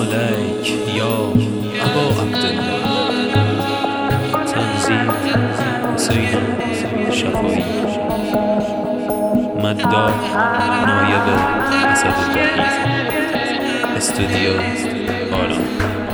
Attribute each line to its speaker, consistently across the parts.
Speaker 1: علیک یا ابا عبدالله. تنظیم حسین شفایی. مداح نایب اسداللهی. استودیو آرام.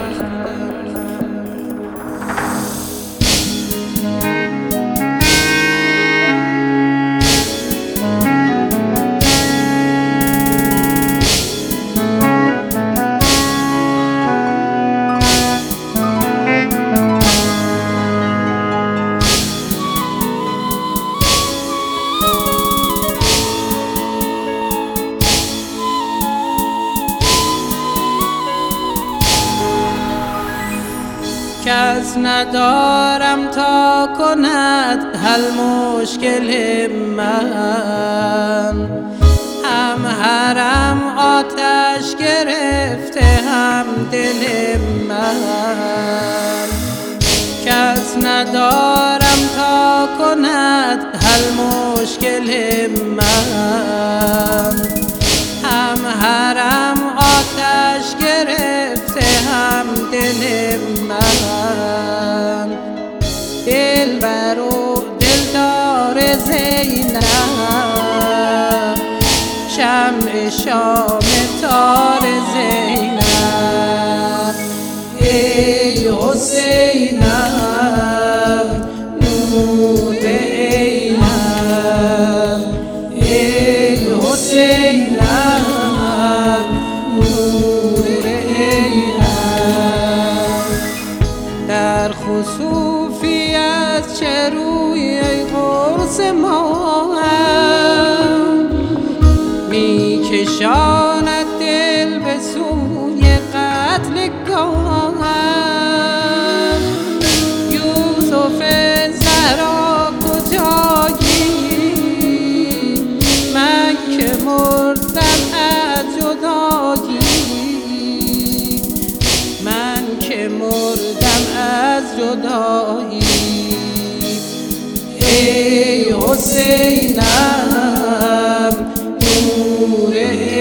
Speaker 2: کس ندارم تا کند حل مشکل من، هم حرم آتش گرفته هم دل من. کس ندارم تا کند حل مشکل من، هم حرم آتش گرفته هم دل من. دلبر و دلدار زینب، شمع شام تار زینب. ای حسینم نور عینم، ای حسینم نور عینم. در خسوفی از چه روی قرص ماهم، می کشاند دل به سوی قتلگاهم. یوسف زهرا کجایی؟ من که مردم از جدایی، من که مردم از جدایی. ای حسینم نور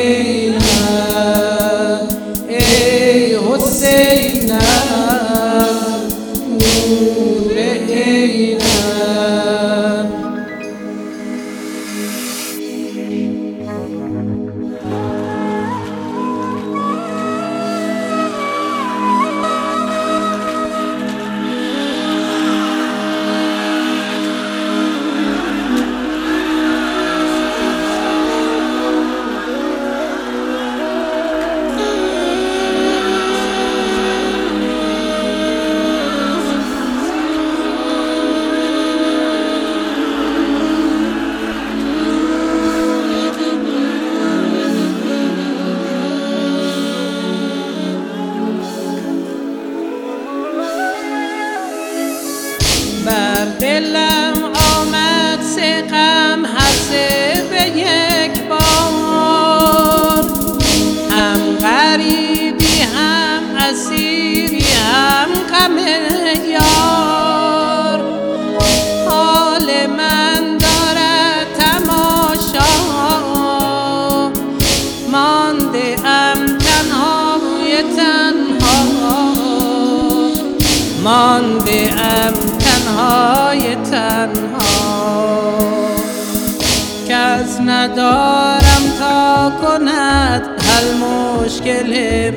Speaker 2: عینم، ای حسینم نور عینم. بر دلم آمد سه غم هر سه به یک بار، هم غریبی هم اسیری هم غم یار. حال من دارد تماشا، مانده ام تنهای تنها، مانده ام تنهای تنها. کس ندارم تا کند حل مشکل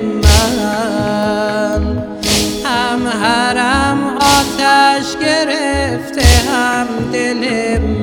Speaker 2: من، هم حرم آتش گرفته هم دل من.